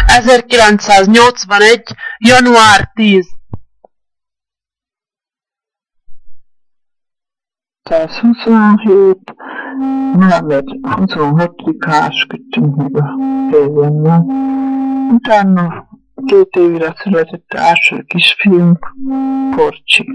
1981. január 10. 127. november 26-án kötöttünk meg a férjemmel. Utána 2 évre született első kisfiunk, Porcsi.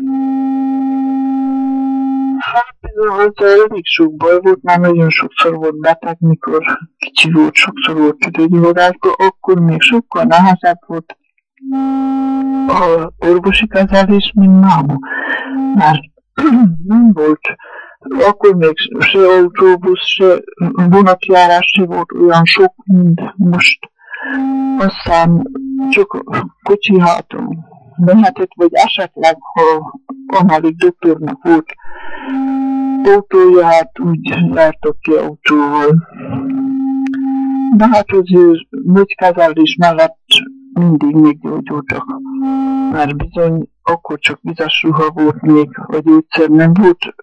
Hát bizony, elég sok baj volt, már nagyon sokszor volt beteg, mikor kicsi volt, sokszor volt tüdőgyulladásban, akkor még sokkal nehezebb volt az orvosi kezelés, mint máma. Már nem volt, akkor még se autóbusz, se vonatjárás se volt olyan sok, mint most. Aztán csak kocsi háton lehetett, vagy esetleg, ha amálig doktornak volt autója, hát úgy jártak ki autóval. De hát azért gyógykezelés mellett mindig meggyógyultak. Mert bizony akkor csak vizes ruha volt még, a gyógyszer nem volt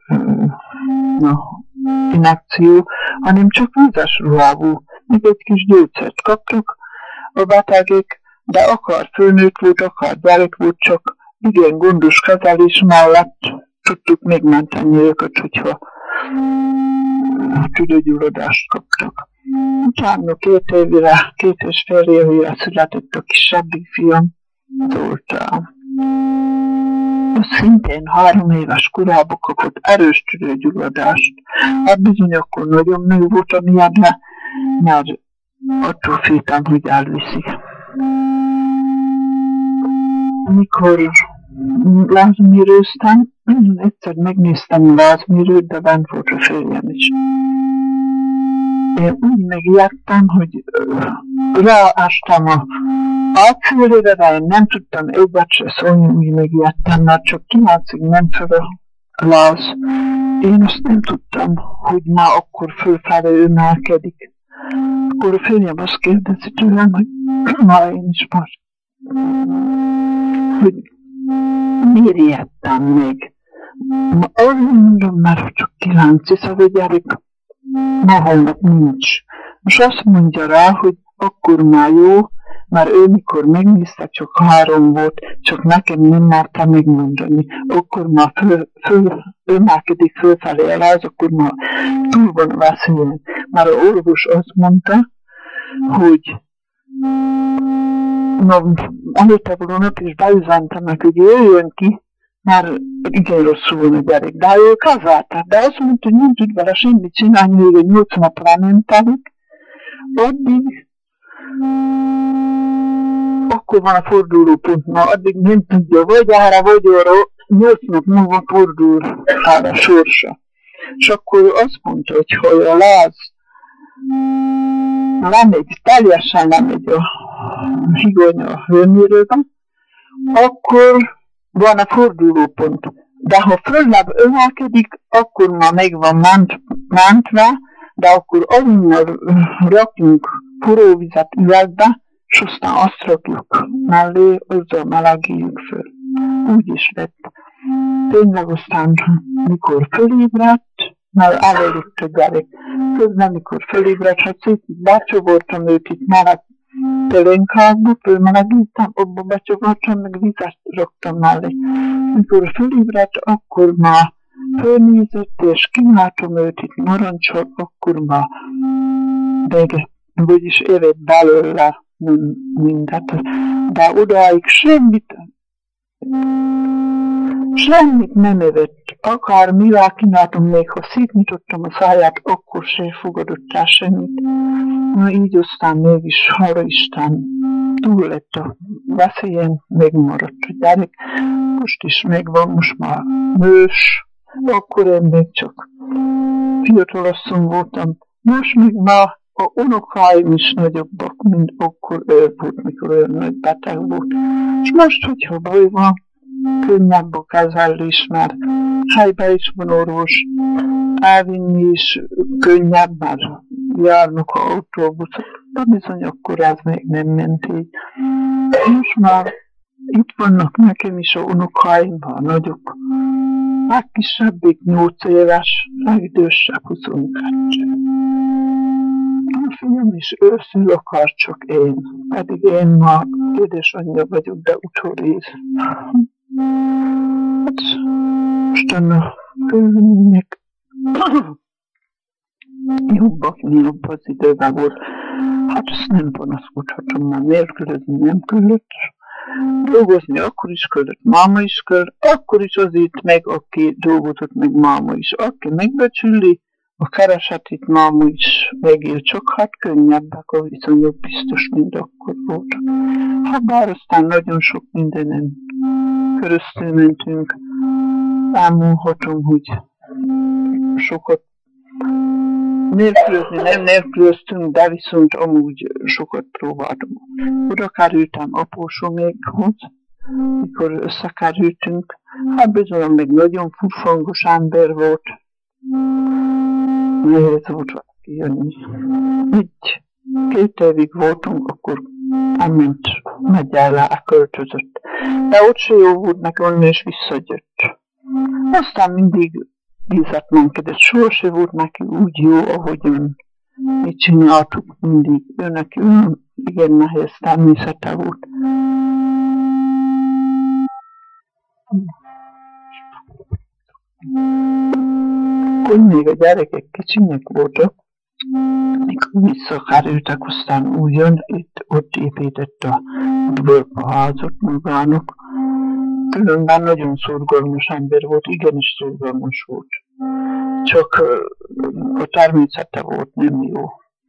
injekció, hanem csak vizes ruhából. Még egy kis gyógyszert kaptak a betegek, de akár fölnőtt volt, akár gyerek volt, csak igen gondos kezelés mellett tudtuk megmenteni őket, hogyha tüdőgyulladást kaptak. Utána 2 évre, 2,5 évre született a kisebbik fiam, Zoltán. Szintén 3 éves korában kapott erős tüdőgyulladást. Hát bizony akkor nagyon meg volt a miadle, mert attól féltem, hogy elviszik. Mikor lázmérőztem, egyszer megnéztem a lázmérőt, de bent volt a férjem is. Én úgy megijedtem, hogy ráástam a átszőlére, de én nem tudtam egyet se szólni, úgy megijedtem, mert csak 9-ig ment fel a láz. Én azt nem tudtam, hogy már akkor fölfelé emelkedik. Akkor a férjem azt kérdezi tőlem, hogy már én is már, hogy miért ijedtem még. Arra mondom, mert csak 9, szóval gyerek, ma holnap nincs. Most azt mondja rá, hogy akkor már jó, mert ő mikor megnézte, csak 3 volt, csak nekem nem merte megmondani. Akkor már emelkedik fölfelé el, az akkor már túl van a veszélyen. Már a orvos azt mondta, hogy előtte valónap is beüzentem meg, hogy jöjjön ki, már igen rosszul van a gyerek. De ő kezelte, de azt mondta, hogy nem tud vele semmit csinálni, hogy 8 napra nem telik. Addig akkor van a fordulópont, addig nem tudja, vagy erre, vagy arra, 8 nap múlva fordul a sorsa. És akkor azt mondta, hogy ha a láz lemegy, teljesen lemegy a higany a hőmérőben, akkor van a fordulópont. De ha följebb emelkedik, akkor már meg van mentve, de akkor azonnal rakjunk forróvizet üvegbe, és aztán azt rakjuk mellé, azzal melegíjük föl. Úgy is lett. Tényleg aztán, mikor fölébredt, mert elérült a gyerek. Közben, mikor fölébredt, hát szép becsobortam őt itt meleg pelenkákba, fölmelegítem, abba becsobortam, meg vizet raktam mellé. Mikor fölébredt, akkor már fölnézett, és kínáltam őt itt narancsol, akkor már vagyis évett belőle mindet. De odáig semmit nem evett. Akár mivel kínáltam, még ha szétnyitottam a száját, akkor se fogadott el semmit. Na így aztán mégis, hála Isten, túl lett a veszélyen, megmaradt a gyerek. Most is megvan, most már nős. Akkor én még csak fiatalasszony voltam. Most még már a unokáim is nagyobbak, mint akkor ő volt, mikor olyan nagy beteg volt. És most, hogyha baj van, könnyebb a kezelés, mert helyben is van orvos, elvinni is könnyebb, mert járnak a autóbuszok, de bizony akkor ez még nem ment így. Most már itt vannak nekem is a unokáim, a nagyok. Legkisebbik 8 éves, legidősebb 22. fiam is őszül akar, csak én. Pedig én ma édesanyja vagyok, de utórész. Hát, mostanra körülmények jobb az időben volt. Hát ezt nem panaszkodhatom, már nélkülözni nem kellett. Dolgozni akkor is kellett, máma is kell, akkor is az itt meg, aki dolgozott, meg máma is. Aki megbecsüli, a keresetét máma is megél, csak hát könnyebbek a viszonyok, biztos, mint akkor voltak. Habár aztán nagyon sok mindenen köröztül mentünk, elmondhatom, hogy sokat nélkülözni nem nélkülöztünk, de viszont amúgy sokat próbáltam. Oda kerültem apósomékhoz, mikor összekerültünk. Hát bizony meg nagyon furfangos ember volt. Nehéz volt valaki jönni. Így 2 évig voltunk, akkor elment megyel elköltözött. De ott se jó volt, meg onnan is visszajött. Aztán mindig bízatlankedett, sohasem volt neki úgy jó, ahogyan mi csináltuk mindig. Ő neki igen nehéz természete volt. Akkor még a gyerekek kicsinyek voltak, mikor visszakerültek, aztán ugyan ott épített a házat magának. Különben nagyon szorgalmas ember volt, igenis szorgalmas volt. Csak a természete volt nem jó.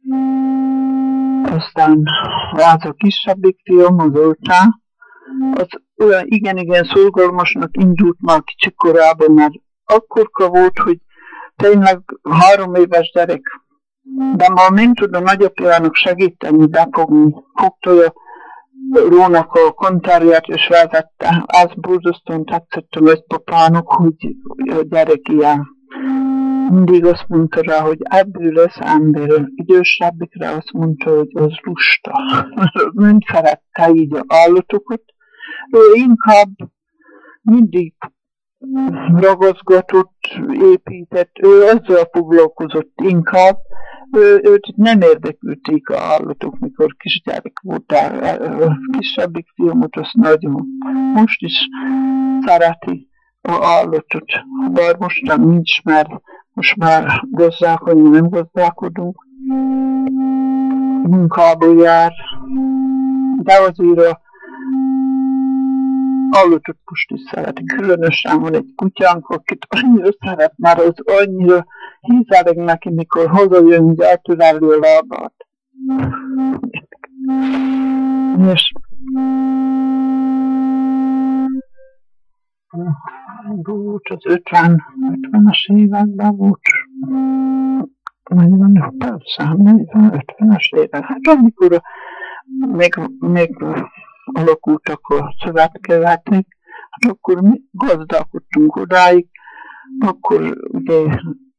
Aztán az a kisebbik fiam, az Oltá, az olyan igen szorgalmasnak indult már kicsi korában, mert akkorka volt, hogy tényleg 3 éves gyerek. De ma nem tud a nagyapjának segíteni, befogni. Fogta a Rónak a kontárját és vezette. Az borzasztóan tetszett a nagypapának, hogy a gyerek ilyen. Mindig azt mondta rá, hogy ebből lesz ember. Idősebbikre azt mondta, hogy az lusta. Nem szerette így a állatokat. Ő inkább mindig ragaszgatott, épített, ő azzal foglalkozott inkább. Őt nem érdekülték a állatok, mikor kisgyerek volt, a kisebbik fiamot azt nagyon. Most is szereti a állatot, bár mostan nincs, mert most már gazdálkodni nem gazdálkodunk. Munkából jár, de azért a állatot most is szereti. Különösen van egy kutyánk, akit annyira szeret, már az annyira hízeleg neki, mikor hazajön, hogy eltörelli a lábát. És volt az 50-es években volt. 50-es évek. Hát amikor még alakultak a szövetkezetek, hát akkor mi gazdálkodtunk odáig, akkor ugye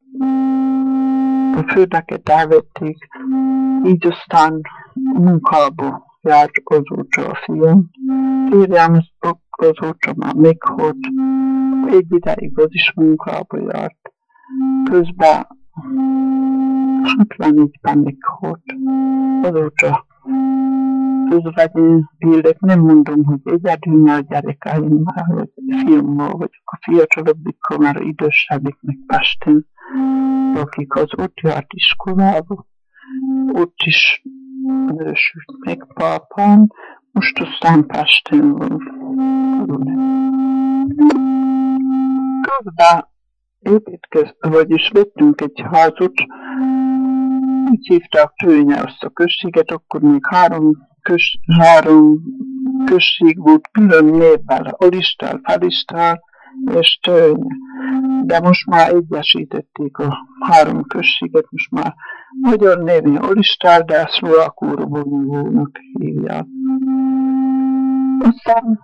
a földeket elvették, így aztán munkába járt azóta a fiam. Férjem azóta már meghalt, egy ideig az is munkába járt. Közben 74-ben meghalt. Azóta közvetlen élek, nem mondom, hogy egyedül a gyerekeimmel, vagy fiammal, vagy a fiatalabbikkal, már idősebbiknek Pesten, akik az ott járt iskolába, ott is nősült meg pápám, most aztán Pesten van. Közben vagyis vettünk egy házat, úgy hívták Tőnye azt a községet, akkor még három község volt külön névvel, Alistál, Felistál és Tőnye. De most már egyesítették a 3 községet, most már magyar névén Alistál, de ezt Szlovákóróvónak hívják. Aztán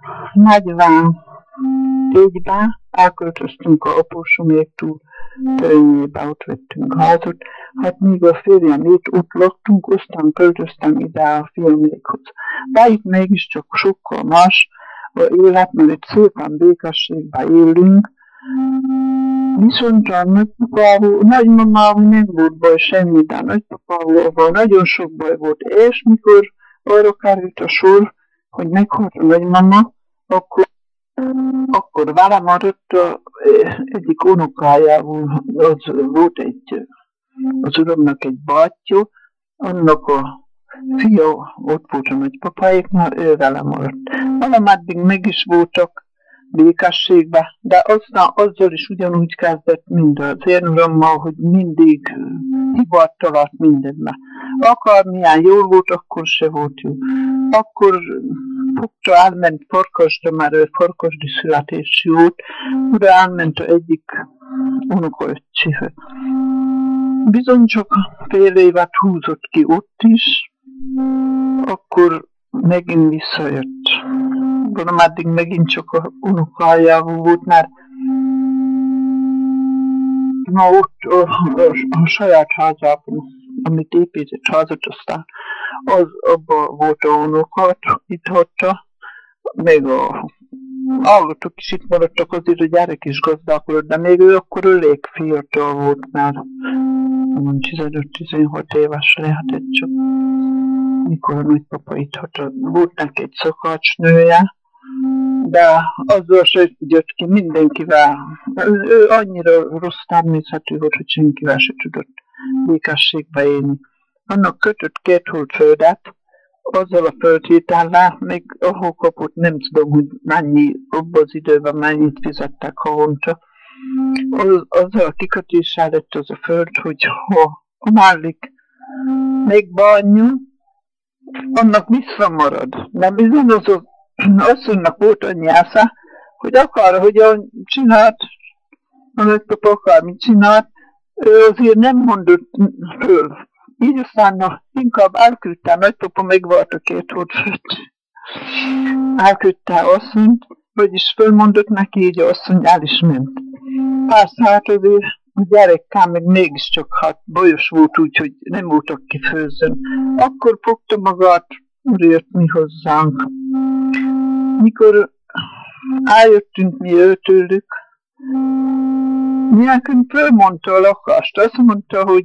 44-ben elköltöztünk a apósoméktól Tőnyébe, ott vettünk házat. Hát míg a férjem ott laktunk, aztán költöztem ide a filmékhoz. De itt mégiscsak sokkal más a élet, mert itt szépen békességben élünk. Viszont a nagymamával nem volt baj semmi, de a nagypapával nagyon sok baj volt. És mikor arra került a sor, hogy meghalt a nagymama, akkor vele maradt egyik unokájával, az volt az uramnak egy bátyja, annak a fia ott volt a nagypapáiknál, ő vele maradt. Valameddig meg is voltak békességbe, de aztán azzal is ugyanúgy kezdett, mint az én urammal, hogy mindig hibát talált mindenbe. Akármilyen jól volt, akkor se volt jó. Akkor fogta, elment Farkasra, mert ő farkasdi születésű volt, oda elment egyik unokaöccséhez. Bizony csak fél évet húzott ki ott is, akkor megint visszajött. Valameddig megint csak a unokájával volt, mert na ott a saját házában, amit épített házat, aztán abban volt a unokát, itt hagyta, meg a állatok is itt maradtak, azért a gyerek is gazdálkodott, de még ő akkor elég fiatal volt, mert 15-16 éves lehetett csak, mikor a nagypapa itt hagyta. Volt neki egy szakácsnője, de azzal se jött ki mindenkivel. Ő annyira rossz természetű volt, hogy senkivel se tudott békességbe élni. Annak kötött 2 holt földet, azzal a földhétellel, még ahol kapott, nem tudom, hogy mennyi, abban az időben mennyit fizettek havonta. Azzal a kikötéssel lett az a föld, hogy ha a másik megbánja, annak visszamarad. De bizony az asszonynak volt annyi esze, hogy akár hogyan csinált, a nagypapa akármit csinált, ő azért nem mondott föl. Így aztán inkább elküldte, a nagypapa megvart a 2 hót fölött. Elküldte asszonyt, vagyis fölmondott neki, így asszony el is ment. Persze hát azért a gyerekkel meg mégiscsak bajos volt úgy, hogy nem volt aki főzzön. Akkor fogta magát, jött mi hozzánk. Mikor eljöttünk mi őtőlük, mi nekünk fölmondta a lakást, azt mondta, hogy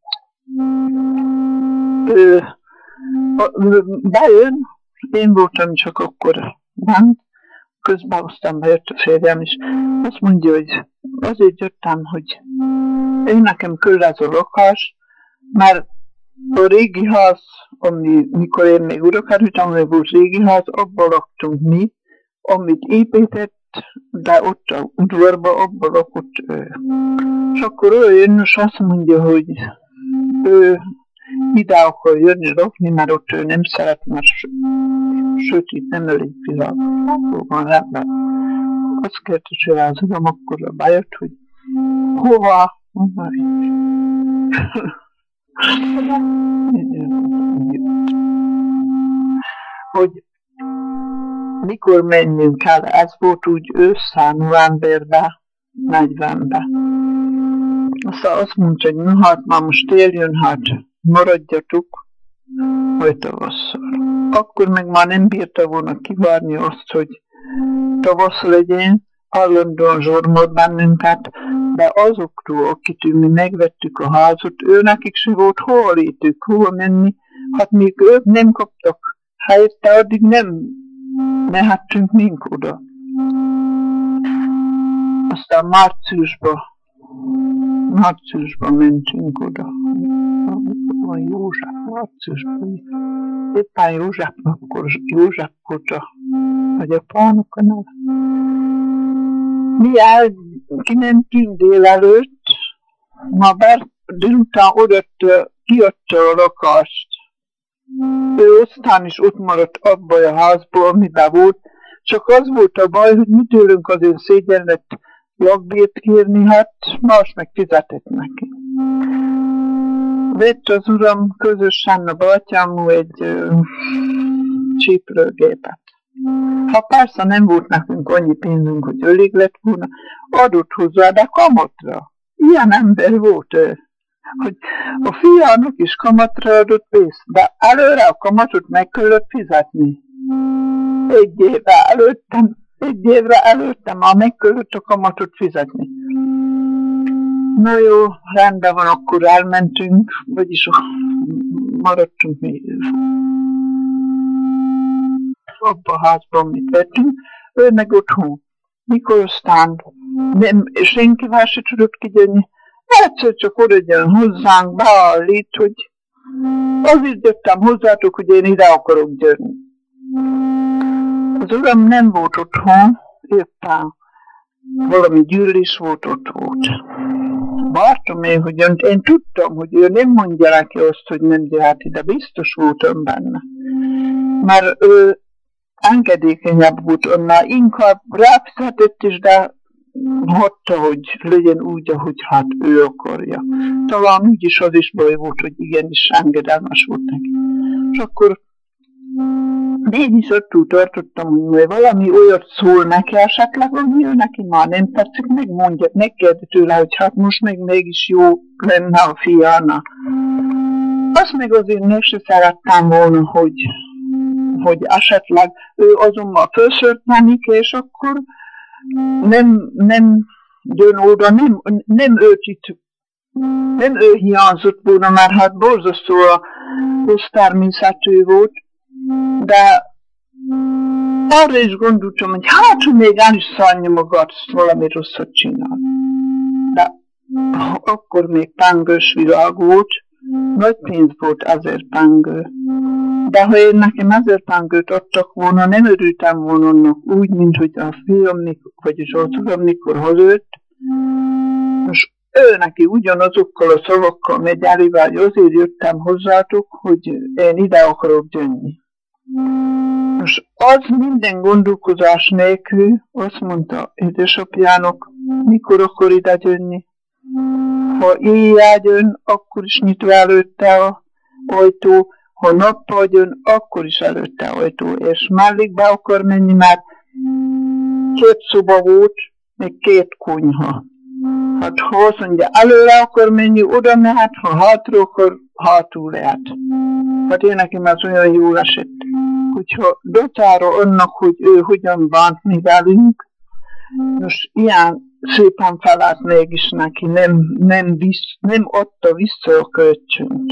bejön, én voltam csak akkor bent, közben aztán bejött a férjem is. Azt mondja, hogy azért jöttem, hogy én nekem kell ez a lakás, mert a régi ház, mikor én még oda kerültem, hogy volt régi ház, abban laktunk mi, amit épített, de ott a udvarban, abban lakott ő. És akkor ő jön, és azt mondja, hogy ő ide akar jönni lakni, mert ott ő nem szeret, mert sötét, nem elég világ. Akkor van rendben. Azt kérte tőle az uram, akkor bejött, hogy hova? Hogy mikor menjünk el, ez volt úgy ősszel, novemberben, 40-ben. Aztán azt mondta, hogy na hát már most éljön, hát maradjatok, hogy tavasszal. Akkor meg már nem bírta volna kivárni azt, hogy tavasz legyen, állandóan zsormod bennünket, de azoktól, akitől mi megvettük a házat, nekik se volt hol létük, hol menni, hát még ők nem kaptak helyet, de addig nem mehettünk mink oda. Aztán márciusban mentünk oda. Van József, márciusban. Éppen József volt a gyapának a neve. Mi kimentünk délelőtt, ma délután kiadta a lakást. Ő aztán is ott maradt abban a házban, amiben volt. Csak az volt a baj, hogy mi tőlünk azért szégyen lett lakbért kérni, hát más meg fizetett neki. Vett az uram közösen a bátyámú egy csiplőgépet. Ha persze nem volt nekünk annyi pénzünk, hogy elég lett volna, adott hozzá, de kamatra. Ilyen ember volt ő, hogy a fiának is kamatra adott pénzt, de előre a kamatot meg kellett fizetni. Egy évre előtte már meg kellett a kamatot fizetni. Na jó, rendben van, akkor elmentünk, vagyis maradtunk még abban a házban, mit vettünk, ő meg otthon. Mikor aztán nem, senkivel se tudott kijönni, egyszer csak oda jön hozzánk, beállít, hogy azért jöttem hozzátok, hogy én ide akarok jönni. Az uram nem volt otthon, éppen valami gyűlés volt, ott volt. Vártam én, hogy én tudtam, hogy ő nem mondja neki azt, hogy nem jöhet ide, biztos voltam benne. Mert ő engedékenyebb volt annál, inkább ráfizetett is, de hagyta, hogy legyen úgy, ahogy hát ő akarja. Talán úgyis az is baj volt, hogy igenis engedelmes volt neki. És akkor mégis ott tartottam, hogy majd valami olyat szól neki esetleg, hogy ő neki már nem tetszik, megmondja, megkérdi tőle, hogy hát most még mégis jó lenne a fiána. Azt meg azért meg se szerettem volna, hogy esetleg ő azonban felszört mennik, és akkor nem jön oda, nem ő hiányzott volna, mert hát borzasztó a köztermészetű volt, de arra is gondoltam, hogy hát, hogy még el is szállja magát, valami rosszat csinál. De akkor még pengős világ volt, nagy pénz volt 1000 pengő. De ha én nekem 1000 pengőt adtak volna, nem örültem volna annak úgy, mint hogy a fiam, vagyis az uram, mikor hazajött. Most ő neki ugyanazokkal a szavakkal megy elével, hogy azért jöttem hozzátok, hogy én ide akarok jönni. Most az minden gondolkozás nélkül azt mondta édesapjának, mikor akar ide jönni. Ha éjjel jön, akkor is nyitva előtte az ajtó, ha nappal jön, akkor is előtte ajtó, és mellék be akar menni, mert 2 szoba volt, még 2 konyha. Hát ha azt mondja, előre akar menni, oda mehet, ha hátra akar, hátul lehet. Hát én nekem ez olyan jól esett. Hogyha dacára annak, hogy ő hogyan bánt mi velünk, most ilyen szépen felállt mégis neki, nem adta vissza a kölcsönt.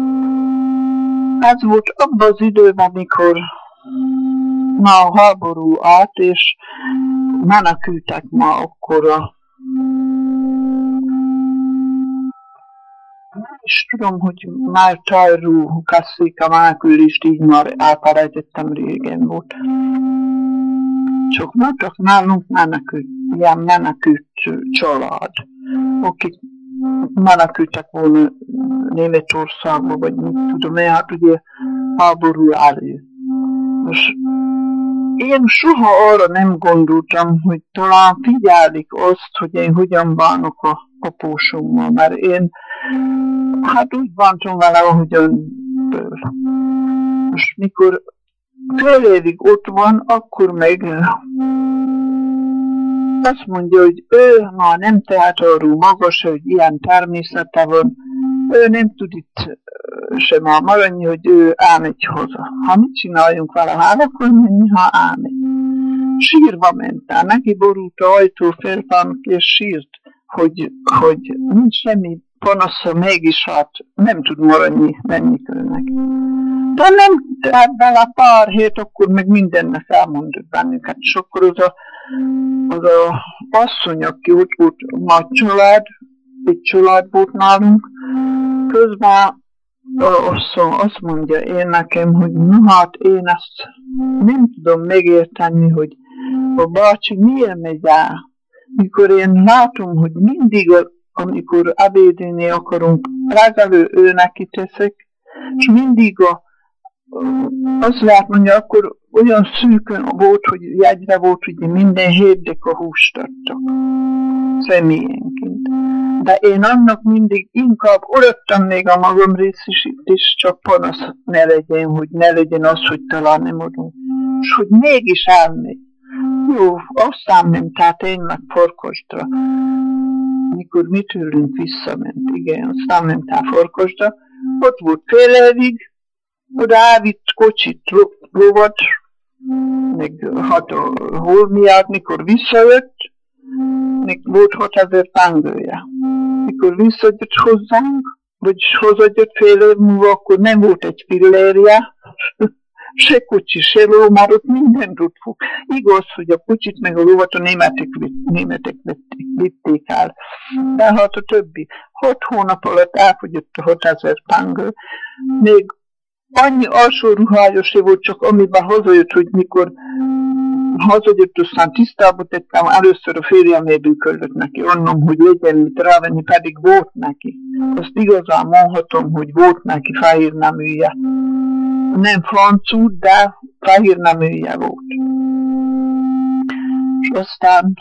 Ez volt abban az időben, mikor már a háború állt, és menekültek már akkora. Nem is tudom, hogy már Tajrú kezdték a menekülést, így már elfelejtettem, régen volt. Csak voltak nálunk ilyen menekült család, akik menekültek volna Németországba, vagy mit tudom én, hát ugye háború elő. Most én soha arra nem gondoltam, hogy talán figyelik azt, hogy én hogyan bánok a apósommal, mert én hát úgy bántam vele, ahogyan tőle. Most mikor fél évig ott van, akkor meg azt mondja, hogy ő már nem tehet arról magas, hogy ilyen természete van, ő nem tud itt sem már maradni, hogy ő elmegy haza. Ha mit csináljunk vele, hát akkor menni, ha elmegy. Sírva ment el, neki borult a ajtó félfának, és sírt, hogy nincs semmi panasza, mégis hát nem tud maradni, menni kell neki. De nem tett bele pár hét, akkor meg mindennek elmondott bennünket, és akkor az a asszony, aki ott volt, nagy család, egy család volt nálunk, közben azt mondja én nekem, hogy na hát én ezt nem tudom megérteni, hogy a bácsi miért megy el. Mikor én látom, hogy mindig, amikor ebédélni akarunk, legelő ő neki teszek, és mindig azt lehet mondja, akkor olyan szűkön volt, hogy jegyre volt, hogy minden hétdek a húst adtak személyenként. De én annak mindig inkább oradtam még a magam részét is, csak panasz ne legyen, hogy ne legyen az, hogy talán nem adunk. És hogy mégis elmegy. Jó, aztán nem, tehát tényleg Farkasdra. Mikor mi tőlünk visszament, igen, aztán ment el Farkasdra. Ott volt fél évig, oda elvitt kocsit, lovat, meg hát a holmiát, mikor visszajött, még volt 6000 pengője. Mikor visszajött hozzánk, vagyis hozzájött fél év múlva, akkor nem volt egy fillérje, se kocsi, se ló, már ott mindent ott fog. Igaz, hogy a kocsit meg a lovat a németek vitték el. De hát a többi. 6 hónap alatt elfogyott a 6000 pangő. Még annyi alsó ruhája volt, csak amiben hazajött, hogy mikor hazajött, aztán tisztába tettem, először a férjeméből kellett neki onnom, hogy legyen mit rávenni, pedig volt neki. Azt igazán mondhatom, hogy volt neki fehér neműje. Nem francú, de fehér neműje volt. És aztán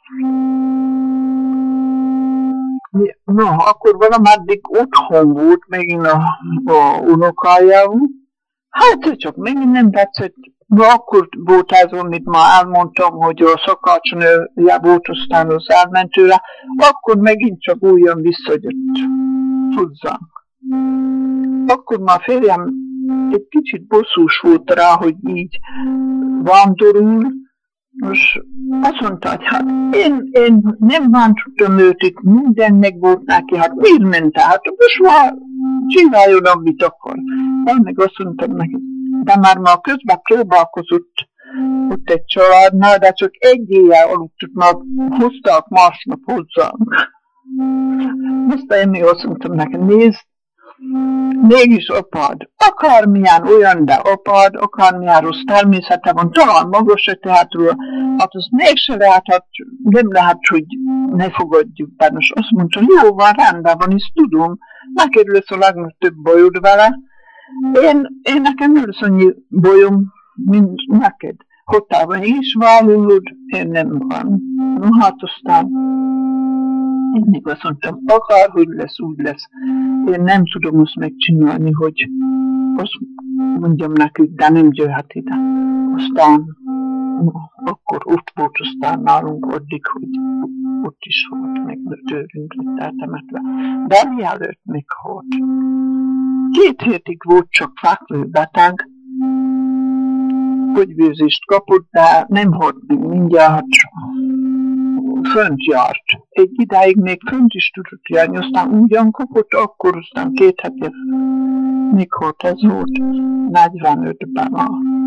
no, akkor valameddig otthon volt megint a unokájával. Hát csak megint nem tetszett. De akkor volt ez, amit már elmondtam, hogy a szakácsnője volt, aztán az elment tőle, akkor megint csak újra visszajött hozzánk. Akkor már férjem egy kicsit bosszús volt rá, hogy így vándorul, és azt mondta, hogy hát én nem vándortam őt, itt minden meg volt neki, hát miért ment el? Hát most már csináljon, amit akar. Én meg azt mondtam neki, de már közben próbálkozott ott egy családnál, de csak egy éjjel aludtott, már hozták másnap hozzánk. Aztán én még azt mondtam neki, nézd, mégis apád, akármilyen olyan, de apád, akármilyen rossz természete van, talán maga se tehet róla, hát az mégse lehet, hát nem lehet, hogy ne fogadjuk benne. És azt mondta, jó van, rendben van, ezt tudom, neked lesz a legnagyobb bajod vele, én nekem lesz annyi bajom, mint neked. Hottában is vállalod, én nem van. No hát aztán én még azt mondtam, akárhogy lesz, úgy lesz. Én nem tudom azt megcsinálni, hogy azt mondjam nekik, de nem jöhet ide. Aztán akkor ott volt aztán nálunk addig, hogy ott is volt, meg tőlünk lett eltemetve. De mielőtt még volt. 2 hétig volt csak fekvőbeteg, gyógyvérzést kapott, de nem halt még mindjárt. Fönt járt. Egy idáig még fönt is tudott járni, aztán ugyan kapott, akkor aztán 2 hete mikor ez volt, 45-ben már.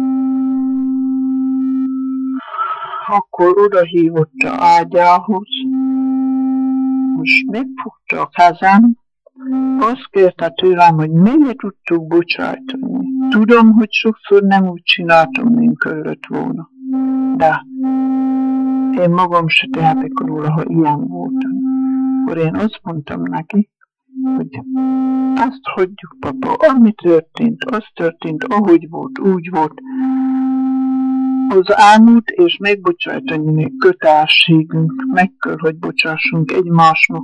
Akkor odahívott a ágyához, most megfogta a kezem, azt kérte tőlem, hogy miért tudtuk bocsájtani. Tudom, hogy sokszor nem úgy csináltam, mint kellett volna, de én magam se tehetek róla, ha ilyen voltam. Akkor én azt mondtam neki, hogy azt hagyjuk, papa, ami történt, az történt, ahogy volt, úgy volt. Az elmúlt és megbocsájtani kötelességünk, meg kell, hogy bocsássunk egymásnak.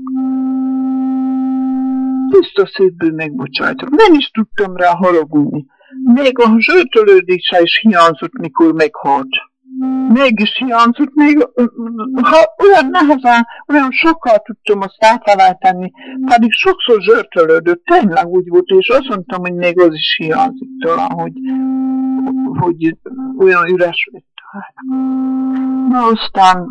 Tiszta szívből megbocsájtok. Nem is tudtam rá haragudni. Még a zsörtölődése is hiányzott, mikor meghalt. Mégis hiányzott, még ha olyan nehezen, olyan sokkal tudtam azt átfelejteni, pedig sokszor zsörtölődött, tényleg úgy volt, és azt mondtam, hogy még az is hiányzik talán, hogy olyan üres lett. Na aztán,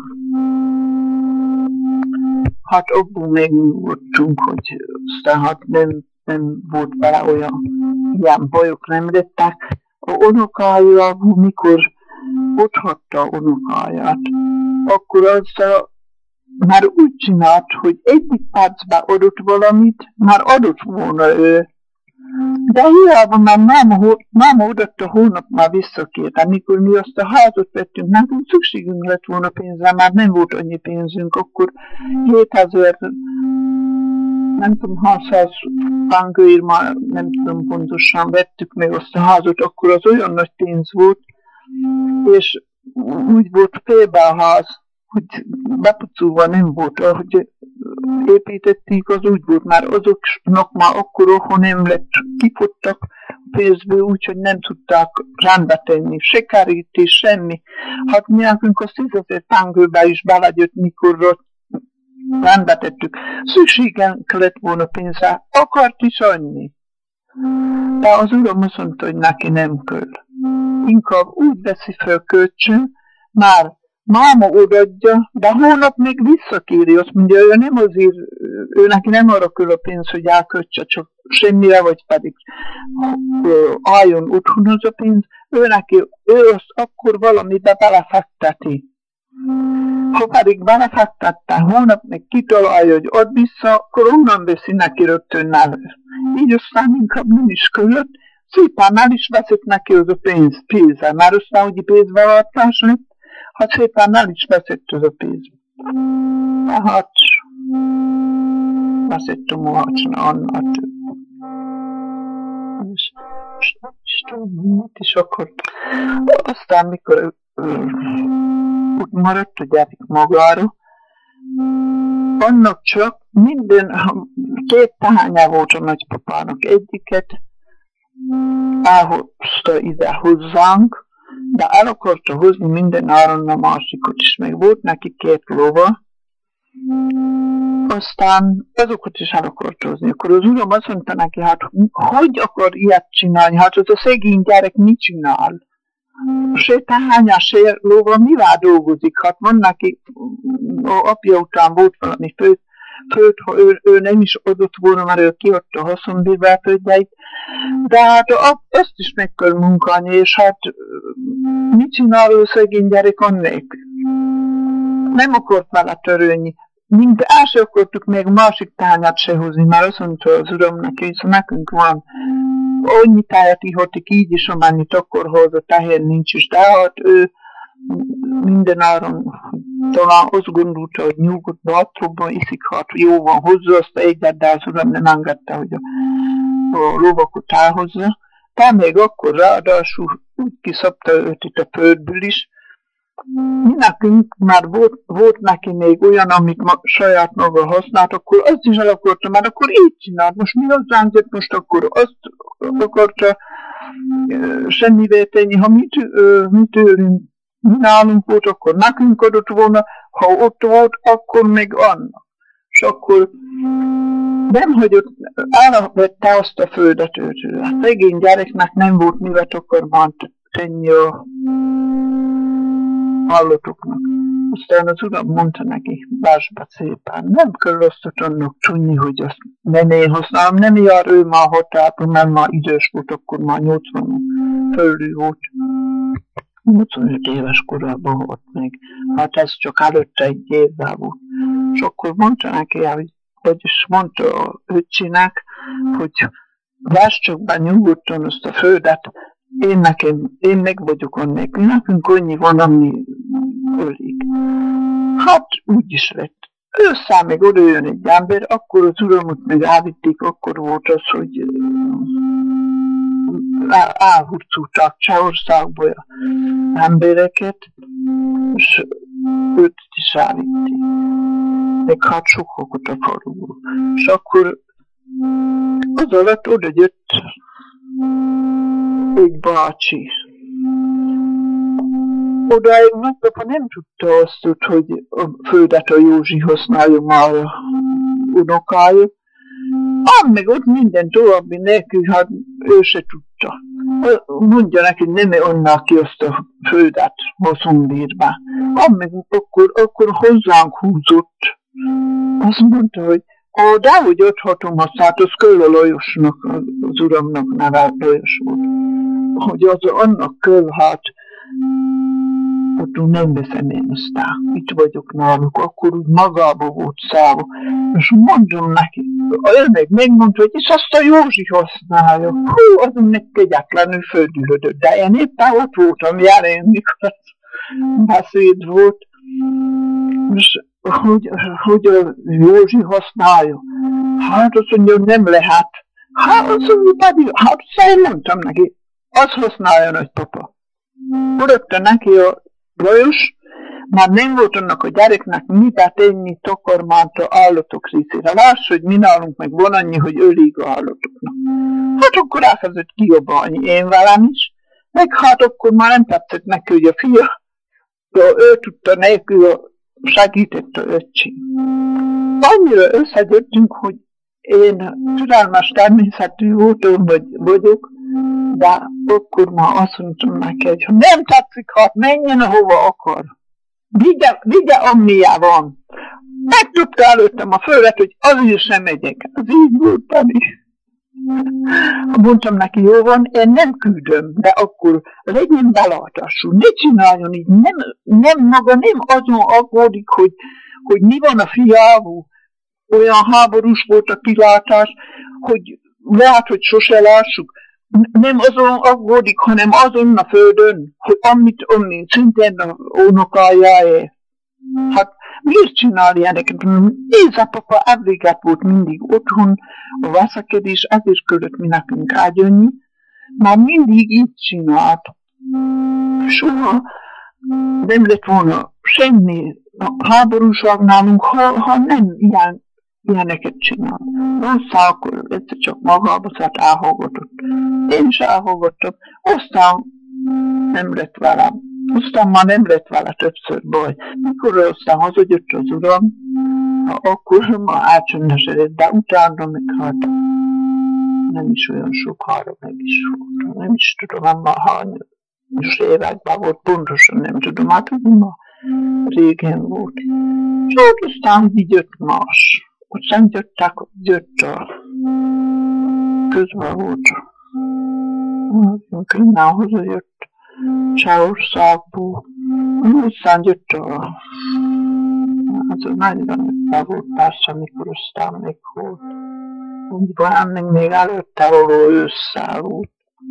hát abból megnyugodtunk, hogy aztán hát nem volt vele olyan ilyen bajok, nem lettek. A unokája, mikor ott hagyta a unokáját, akkor azzal már úgy csinált, hogy egyik percben adott valamit, már adott volna ő. De hiába már máma odatta, hónap már visszakért. Amikor mi azt a házat vettünk, nekünk szükségünk lett volna pénzre, már nem volt annyi pénzünk, akkor 7000, nem tudom, 600 pangőért már nem tudom pontosan vettük meg azt a házat, akkor az olyan nagy pénz volt, és úgy volt félbe a ház, hogy bepucolva nem volt, ahogy építették, az úgy volt, már azoknak már akkor otthon nem lett, kifuttak a pénzből, úgyhogy nem tudták rendbe tenni, se kerítés, semmi. Hát mi nekünk a 10 000 pangőbe is belegyött, mikor rendbe tettük. Szükségünk lett volna pénzre, akart is annyi. De az uram azt mondta, hogy neki nem kell. Inkább úgy veszi fel kölcsön, már máma odaadja, de hónap még visszakéri, azt mondja, ő nem azért ő neki nem arra küld a pénz, hogy elkötse csak semmire, vagy pedig álljon otthonhoz a pénz, ő azt akkor valamibe belefekteti. Ha pedig belefektette, hónap meg kitalálja, hogy ad vissza, akkor onnan veszi neki rögtön elő. Így aztán inkább nem is költ, szépen el is veszik neki az a pénze, mert aztán ugye pénzvállalás lett, ha szépen el is veszik az a pénz. Tehát veszettem mohacsna annál több. És tudom, mit is akart. Aztán mikor úgy maradt a gyerek magára, annak csak két tehánya volt a nagypapának. Egyiket elhozta ide hozzánk, de el akarta hozni minden áron a másikot is, meg volt neki 2 lova, aztán azokat is el akart hozni. Akkor az uram azt mondta neki, hát hogy akar ilyet csinálni, hát az a szegény gyerek mit csinál? Se tehánya, se lóval mivel dolgozik? Hát van neki, apja után volt valami föld, ha ő nem is adott volna, mert ő kiadta a haszonbérvel földjeit, de hát azt is meg kell munkálni, és hát mit csinál ő szegény gyerek annék? Nem akart vele törölni. El se akartuk még másik tányát se hozni, mert azt mondta az uram neki, hogy nekünk van annyi táját ihatik így is, amennyit akkor hoz, a tehér nincs is, de hát ő minden áron talán azt gondolta, hogy nyugodt bátrobban iszik, hát jó van hozzá, azt egyet, de az uram nem engedte, hogy a lovakot elhozza. De még akkor ráadásul úgy kiszabta őt itt a földből is. Nekünk már volt neki még olyan, amit saját maga használt, akkor azt is el akarta, mert akkor így csinált. Most mi hozzánk jött, most akkor azt akarta semmivé tenni. Ha mi tőlünk nálunk volt, akkor nekünk adott volna, ha ott volt, akkor még annak. És akkor nem hagyott, elvette azt a földet őtől. A szegény gyereknek nem volt mivel takarmányt tenni a hallottoknak. Aztán az uram mondta neki, básba szépen, nem kell azt annak csúnyni, hogy azt nem én használom, nem jár ő már határban, mert már idős volt, akkor már 80 fölül volt. 85 éves korában halt meg. Hát ez csak előtte egy évvel volt. És akkor mondta neki, vagyis mondta a öcsinek, hogy váss csak be nyugodtan azt a földet, én meg vagyok annék. Nekünk annyi van, ami ölik. Hát úgy is lett. Össze még oda jön egy ember, akkor az uramot meg elvitték, akkor volt az, hogy elhurcolták Csehországból embereket, és őt is elvitték. Meg hát sokakat a faluból. És akkor az alatt oda jött egy bácsi. Odáig nagypapa nem tudta azt, hogy a földet a Józsi használja már a unokája. Meg ott minden további nélkül, hát ő se tudta. Mondja neki, hogy nem annál ki azt a földet haszonbérbe. Meg akkor hozzánk húzott. Azt mondta, hogy dehogy adhatom azt, hát az kell a Lajosnak, az uramnak neve Lajos volt. Hogy az annak kell, hát ott nem veszem én aztán, itt vagyok náluk, akkor úgy magába volt szállva. És mondom neki, ő meg megmondta, hogy és azt a Józsi használja. Hú, azon meg kegyetlenül földülödött, de én éppen ott voltam jelen, mikor az beszéd volt. És hogy a Józsi használja. Hát azt mondja, hogy nem lehet. Hát azt mondja pedig, hát azt mondtam neki, azt használja nagypapa. Rögte neki a Lajos, már nem volt annak a gyereknek mit tenni takarmányt a állatok részére. Láss, hogy mi nálunk meg van annyi, hogy ölig a állatoknak. Hát akkor elkezdett kiabálni én velem is, meg hát akkor már nem tetszett neki, hogy a fia, ő tudta nélkül, segített a öccsi. Annyira összegyöttünk, hogy én türelmes természetű voltam, vagyok, de akkor már azt mondtam neki, hogy ha nem tetszik, hát menjen ahova akar. Vigye, amilyen van. Megdobta előttem a földet, hogy azért sem megyek. Az így volt, Pani. Mondtam neki, jó van, én nem küldöm, de akkor legyen belátású, ne csináljon így, nem maga nem azon aggódik, hogy mi van a fiával, olyan háborús volt a kilátás, hogy lehet, hogy sose lássuk, nem azon aggódik, hanem azon a földön, hogy amit szintén a unokája. Hát miért csinál ilyeneket? Éjszapapa elvéget volt mindig otthon, a veszekedés, ezért küldött mi nekünk ágyönni, már mindig így csinált. Soha nem lett volna semmi háborúság nálunk, ha nem ilyeneket csinál. Aztán akkor egyszer csak magába szállt, elhallgatott. Én is elhallgattam, aztán nem lett velem. Aztán már nem lett vele többször baj. Mikor aztán hazajött az uram, akkor már átcsöndesedett, de utána meg hát nem is olyan sokára meg is volt. Nem is tudom, már hányos években volt, pontosan nem tudom, hát ma régen volt. Csak aztán így jött más. Aztán jött a közben volt. Innen hazajött Csehországból. Aztán jött az nagyon volt persze, amikor aztán még volt. Úgy van, még előtte való ősszel volt.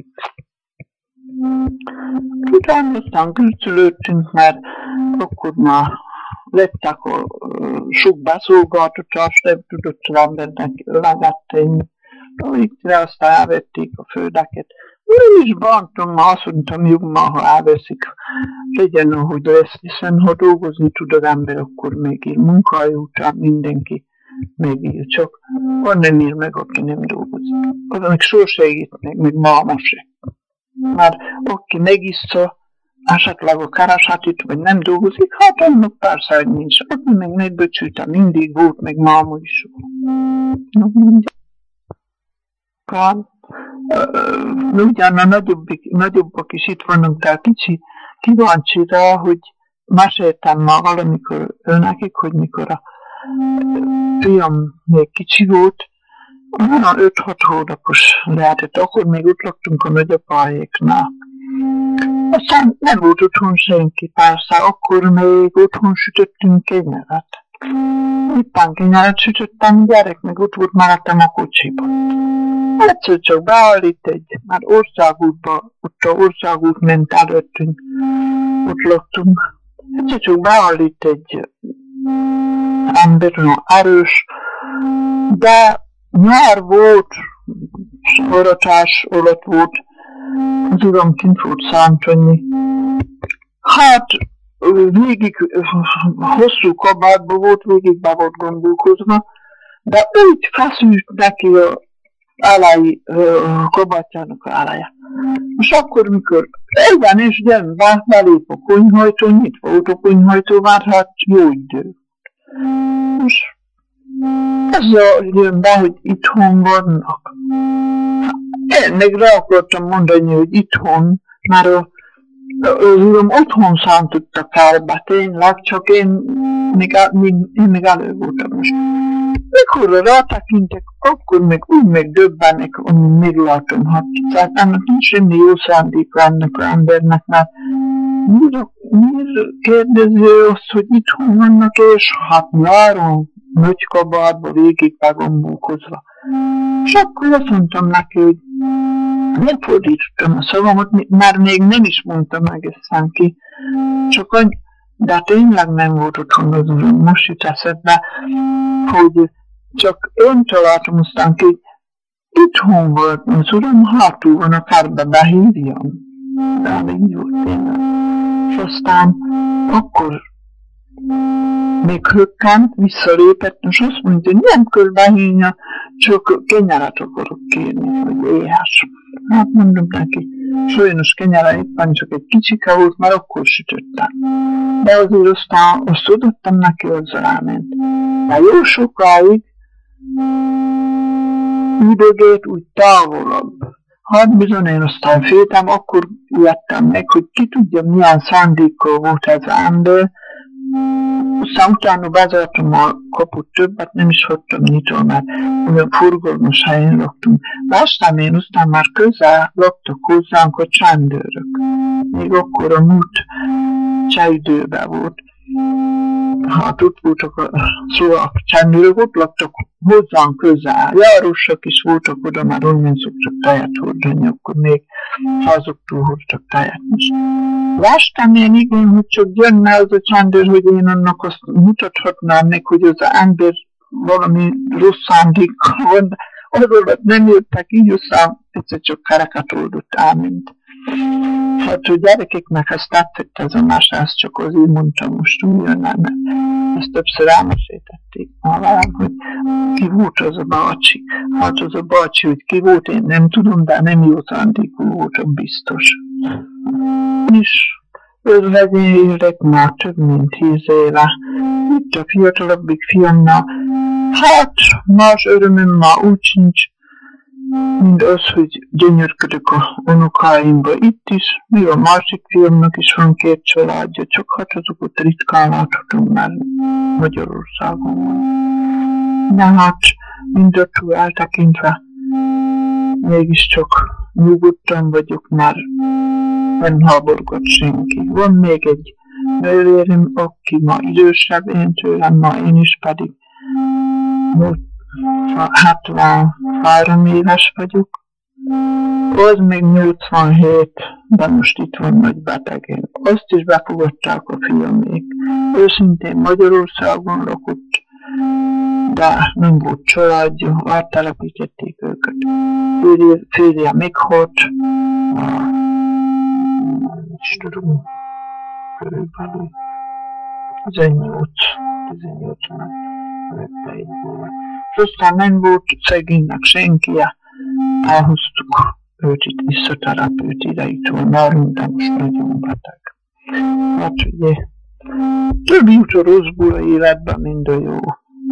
Utána aztán küzdölődtünk, mert akkor már lettek a sok beszolgáltatást, nem tudott az embernek legetni. Itt aztán elvették a földeket. Én is bántom, ma azt mondtam, jobb ma, ha elveszik, legyen, ahogy lesz, hiszen ha dolgozni tud az ember, akkor megír munkája után mindenki megír, csak van nem ír meg, aki nem dolgozik. Az meg sose írt meg máma se. Már aki megiszta, esetleg a keresetét, vagy nem dolgozik, hát annak persze, hogy nincs. Aki meg megböcsülte, mindig volt, meg máma is. Na, mondja. Ugyan a nagyobbak is itt vannak, de a kicsi kíváncsi rá, hogy meséltem már valamikor nekik, hogy mikor a fiam még kicsi volt, olyan 5-6 hónapos lehetett, akkor még ott laktunk a nagyapáéknál. Aztán nem volt otthon senki, persze, akkor még otthon sütöttünk kenyeret. Éppen kenyeret sütöttem, gyerek meg ott volt mellettem a kocsiban. Egyszer csak beállít már országútba, ott a országút ment előttünk, ott laktunk. Egyszer csak beállít egy ember, olyan erős, de nyár volt, forratás alatt volt, az uram kint volt száncsonyi. Hát végig hosszú kabátban volt, végig be volt gondolkozva, de úgy feszült neki a kabátjának a eleje. Most akkor, mikor egyben és gyermek belép a konyhajtó, nyitva volt a konyhajtó, már hát jó idő. Most ezzel jön be, hogy itthon vannak. Én meg rá akartam mondani, hogy itthon, mert az uram otthon szántotta kárba, tényleg, csak én még elő voltam most. Mikor rátekintek, akkor meg úgy megdöbbenek, amit meglátom. Hát, tehát ennek nincs semmi jó szándéka ennek az embernek, mert miért kérdezi azt, hogy itthon vannak, és hát nyáron nagy kabátba végig begombolkozva. És akkor azt mondtam neki, hogy nem fordítottam a szavamat, már még nem is mondtam egészen ki, csak de tényleg nem volt otthon az uram, most jut eszedbe, hogy csak én találtam aztán ki, itthon volt az uram, hátul van a kárba, behívjam. De így volt tényleg. És aztán akkor még hökkent, visszalépett, és azt mondja, hogy nem kell behívnia, csak kenyeret akarok kérni, hogy éhes. Hát mondom neki, sajnos kenyere éppen csak egy kicsike volt, mert akkor sütöttem. De azért aztán azt adottam neki, azzal elment. De jó sokáig üdögött úgy távolabb. Hát bizony én aztán féltem, akkor ijedtem meg, hogy ki tudja milyen szándékkal volt ez az ember. Aztán utána bezártam a kaput, többet nem is hagytam nyitva, mert olyan furgolmas helyen laktunk. Lástam én, aztán már közel laktak hozzánk a csendőrök. Még akkor a múlt cseh-időben volt. Hát ott voltak a csendőrök, ott laktak hozzánk közel. Járosok is voltak oda, már onnan szoktak tejet hordani, akkor még hazoktól hordtak tejet most. Lástam én igen, hogy csak jönne az a csendőr, hogy én annak azt mutathatnám meg, hogy az ember valami rossz szándékkal van, de arról nem jöttek, így aztán egyszer csak kereket oldott elment. Hát a gyerekeknek ezt tetszett ez a mese, ezt csak azért mondtam most újra, mert ezt többször elmeséltették már velem, hogy ki volt az a bácsi. Hát az a bácsi, hogy ki volt, én nem tudom, de nem jó szándékú voltam biztos. És özvegyélek már több mint 10 éve. Itt a fiatalabbik fiamnál, hát más örömöm már úgy sincs, mint az, hogy gyönyörködök a unokáimba itt is, még a másik fiamnak is van 2 családja, csak hát azokat ritkán láthatom, mert Magyarországon van. De hát mindattól eltekintve mégiscsak nyugodtan vagyok, mert nem háborgat senki. Van még egy nővérem, aki ma idősebb én tőlem, ma én is pedig 73 éves vagyok. Az még 87, de most itt van nagy betegen. Azt is befogadták a fiamék. Őszintén Magyarországon lakott, de nem volt családja, áttelepítették őket. Férje meghalt, is tudom, körülbelül 18 és aztán nem volt szegénynek senkie, elhoztuk őt itt visszatelepült ide, itt van nálunk, de most nagyon beteg. Hát ugye, több jut a rosszból a életben, mint a jó.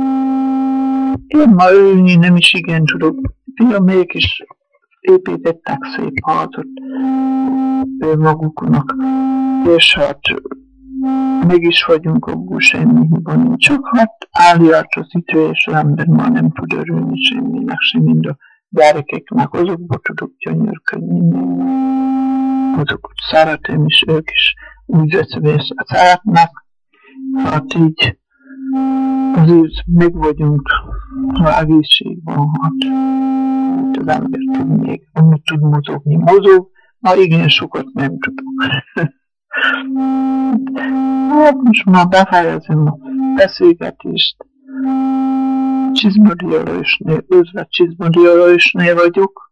Én ma ölni nem is igen tudok, fiamék is építettek szép házat ő maguknak, és hát meg is vagyunk, abból semmi hiba nincs. Csak hát eljárt az idő, és az ember már nem tud örülni semminek, sem mind a gyerekeknek, azokból tudok gyönyörködni. Azokat szeretem, és ők is úgy veszvész szeretnek. Hát így azért meg vagyunk, ha egészség van, hát az ember tud még, amit tud mozogni. Mozog, na igen, sokat nem tudok. Hát most már befejezem a beszélgetést. Özvegy Csizmadialajosnél vagyok.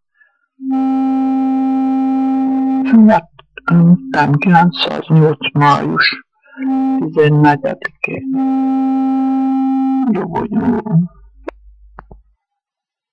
Születtem 908. május 14-én. Dobonyó.